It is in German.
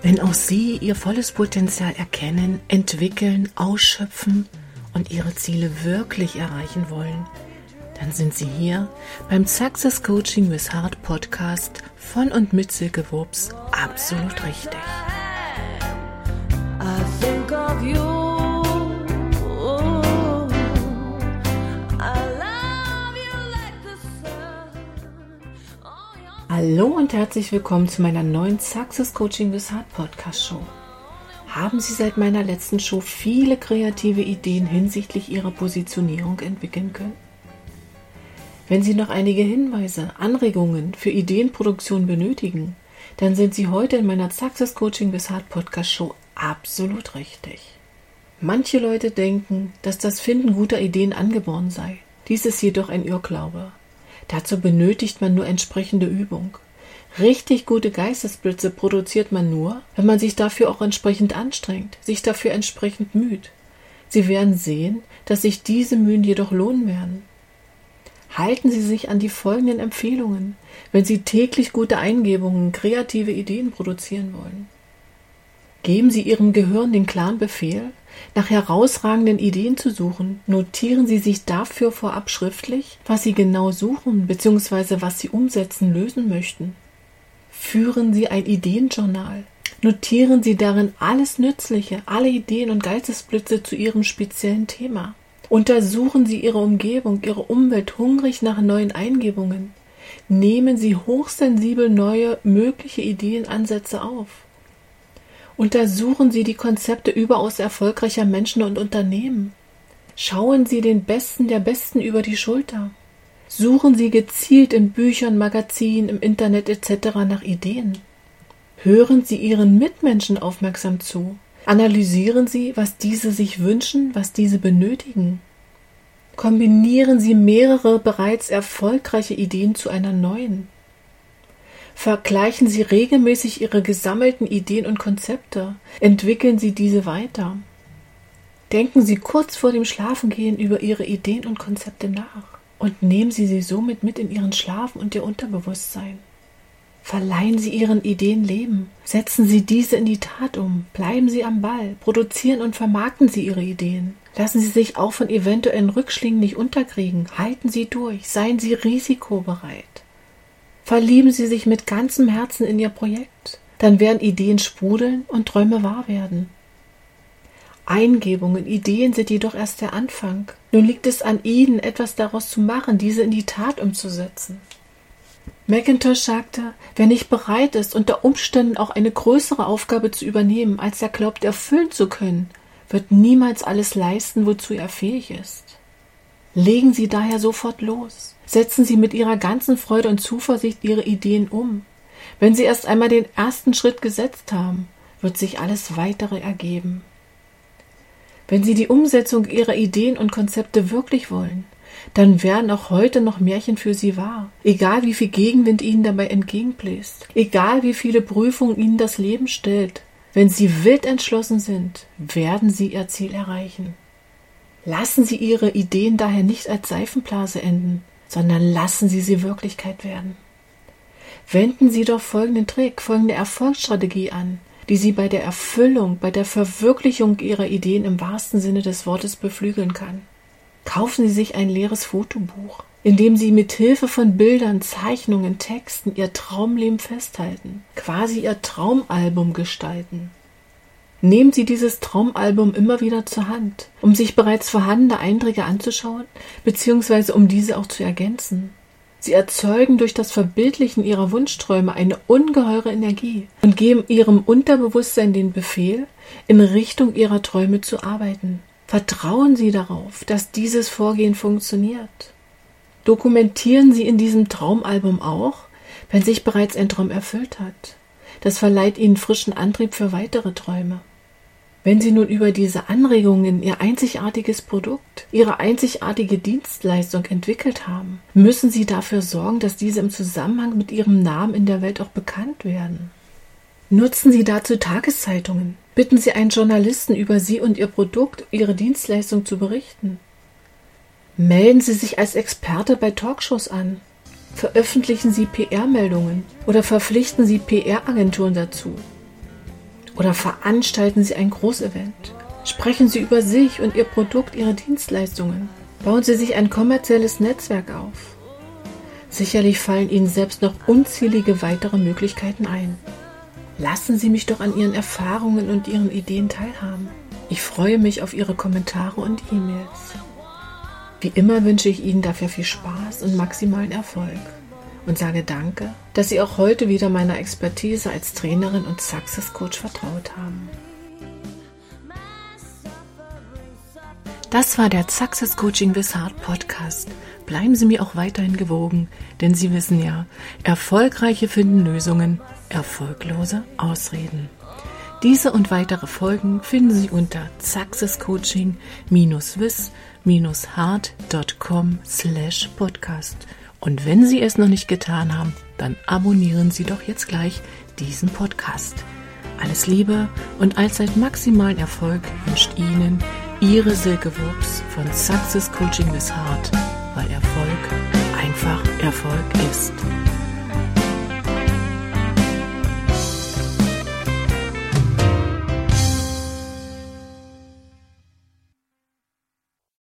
Wenn auch Sie Ihr volles Potenzial erkennen, entwickeln, ausschöpfen und Ihre Ziele wirklich erreichen wollen, dann sind Sie hier beim Success Coaching with Heart Podcast von und mit Silke Wurps absolut richtig. I think of you. Hallo und herzlich willkommen zu meiner neuen Success Coaching with Heart Podcast Show. Haben Sie seit meiner letzten Show viele kreative Ideen hinsichtlich Ihrer Positionierung entwickeln können? Wenn Sie noch einige Hinweise, Anregungen für Ideenproduktion benötigen, dann sind Sie heute in meiner Success Coaching with Heart Podcast Show absolut richtig. Manche Leute denken, dass das Finden guter Ideen angeboren sei. Dies ist jedoch ein Irrglaube. Dazu benötigt man nur entsprechende Übung. Richtig gute Geistesblitze produziert man nur, wenn man sich dafür auch entsprechend anstrengt, sich dafür entsprechend müht. Sie werden sehen, dass sich diese Mühen jedoch lohnen werden. Halten Sie sich an die folgenden Empfehlungen, wenn Sie täglich gute Eingebungen, kreative Ideen produzieren wollen. Geben Sie Ihrem Gehirn den klaren Befehl, nach herausragenden Ideen zu suchen. Notieren Sie sich dafür vorab schriftlich, was Sie genau suchen bzw. was Sie umsetzen, lösen möchten. Führen Sie ein Ideenjournal. Notieren Sie darin alles Nützliche, alle Ideen und Geistesblitze zu Ihrem speziellen Thema. Untersuchen Sie Ihre Umgebung, Ihre Umwelt hungrig nach neuen Eingebungen. Nehmen Sie hochsensibel neue, mögliche Ideenansätze auf. Untersuchen Sie die Konzepte überaus erfolgreicher Menschen und Unternehmen. Schauen Sie den Besten der Besten über die Schulter. Suchen Sie gezielt in Büchern, Magazinen, im Internet etc. nach Ideen. Hören Sie Ihren Mitmenschen aufmerksam zu. Analysieren Sie, was diese sich wünschen, was diese benötigen. Kombinieren Sie mehrere bereits erfolgreiche Ideen zu einer neuen. Vergleichen Sie regelmäßig Ihre gesammelten Ideen und Konzepte. Entwickeln Sie diese weiter. Denken Sie kurz vor dem Schlafengehen über Ihre Ideen und Konzepte nach und nehmen Sie sie somit mit in Ihren Schlaf und Ihr Unterbewusstsein. Verleihen Sie Ihren Ideen Leben. Setzen Sie diese in die Tat um. Bleiben Sie am Ball. Produzieren und vermarkten Sie Ihre Ideen. Lassen Sie sich auch von eventuellen Rückschlägen nicht unterkriegen. Halten Sie durch. Seien Sie risikobereit. Verlieben Sie sich mit ganzem Herzen in Ihr Projekt. Dann werden Ideen sprudeln und Träume wahr werden. Eingebungen, Ideen sind jedoch erst der Anfang. Nun liegt es an Ihnen, etwas daraus zu machen, diese in die Tat umzusetzen. McIntosh sagte, wer nicht bereit ist, unter Umständen auch eine größere Aufgabe zu übernehmen, als er glaubt erfüllen zu können, wird niemals alles leisten, wozu er fähig ist. Legen Sie daher sofort los. Setzen Sie mit Ihrer ganzen Freude und Zuversicht Ihre Ideen um. Wenn Sie erst einmal den ersten Schritt gesetzt haben, wird sich alles Weitere ergeben. Wenn Sie die Umsetzung Ihrer Ideen und Konzepte wirklich wollen, dann werden auch heute noch Märchen für Sie wahr. Egal wie viel Gegenwind Ihnen dabei entgegenbläst, egal wie viele Prüfungen Ihnen das Leben stellt, wenn Sie wild entschlossen sind, werden Sie Ihr Ziel erreichen. Lassen Sie Ihre Ideen daher nicht als Seifenblase enden, sondern lassen Sie sie Wirklichkeit werden. Wenden Sie doch folgenden Trick, folgende Erfolgsstrategie an, die Sie bei der Erfüllung, bei der Verwirklichung Ihrer Ideen im wahrsten Sinne des Wortes beflügeln kann. Kaufen Sie sich ein leeres Fotobuch, in dem Sie mit Hilfe von Bildern, Zeichnungen, Texten Ihr Traumleben festhalten, quasi Ihr Traumalbum gestalten. Nehmen Sie dieses Traumalbum immer wieder zur Hand, um sich bereits vorhandene Einträge anzuschauen, bzw. um diese auch zu ergänzen. Sie erzeugen durch das Verbildlichen Ihrer Wunschträume eine ungeheure Energie und geben Ihrem Unterbewusstsein den Befehl, in Richtung Ihrer Träume zu arbeiten. Vertrauen Sie darauf, dass dieses Vorgehen funktioniert. Dokumentieren Sie in diesem Traumalbum auch, wenn sich bereits ein Traum erfüllt hat. Das verleiht Ihnen frischen Antrieb für weitere Träume. Wenn Sie nun über diese Anregungen Ihr einzigartiges Produkt, Ihre einzigartige Dienstleistung entwickelt haben, müssen Sie dafür sorgen, dass diese im Zusammenhang mit Ihrem Namen in der Welt auch bekannt werden. Nutzen Sie dazu Tageszeitungen. Bitten Sie einen Journalisten, über Sie und Ihr Produkt, Ihre Dienstleistung zu berichten. Melden Sie sich als Experte bei Talkshows an. Veröffentlichen Sie PR-Meldungen oder verpflichten Sie PR-Agenturen dazu. Oder veranstalten Sie ein Großevent. Sprechen Sie über sich und Ihr Produkt, Ihre Dienstleistungen. Bauen Sie sich ein kommerzielles Netzwerk auf. Sicherlich fallen Ihnen selbst noch unzählige weitere Möglichkeiten ein. Lassen Sie mich doch an Ihren Erfahrungen und Ihren Ideen teilhaben. Ich freue mich auf Ihre Kommentare und E-Mails. Wie immer wünsche ich Ihnen dafür viel Spaß und maximalen Erfolg und sage danke, dass Sie auch heute wieder meiner Expertise als Trainerin und Success Coach vertraut haben. Das war der Success Coaching with Heart Podcast. Bleiben Sie mir auch weiterhin gewogen, denn Sie wissen ja, Erfolgreiche finden Lösungen, Erfolglose Ausreden. Diese und weitere Folgen finden Sie unter successcoaching-with-heart.com/podcast. Und wenn Sie es noch nicht getan haben, dann abonnieren Sie doch jetzt gleich diesen Podcast. Alles Liebe und allzeit maximalen Erfolg wünscht Ihnen Ihre Silke Wurps von Success Coaching with Heart, weil Erfolg einfach Erfolg ist.